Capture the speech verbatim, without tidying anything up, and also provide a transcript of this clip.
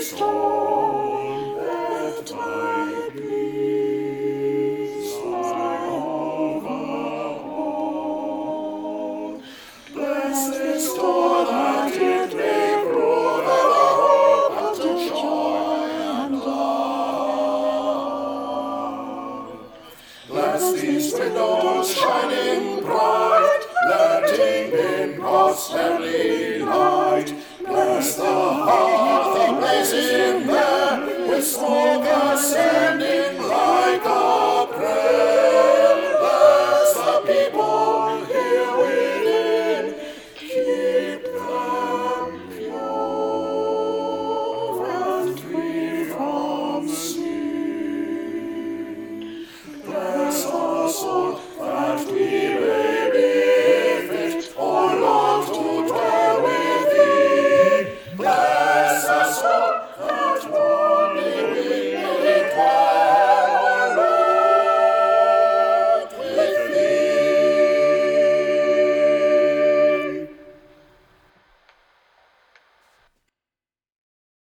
stone that might please thy overall. Bless this door that it may prove ever hope unto joy and love. Bless these windows shining bright, letting in prosperity light. Bless the hearth ablazing there, with smoke ascending like a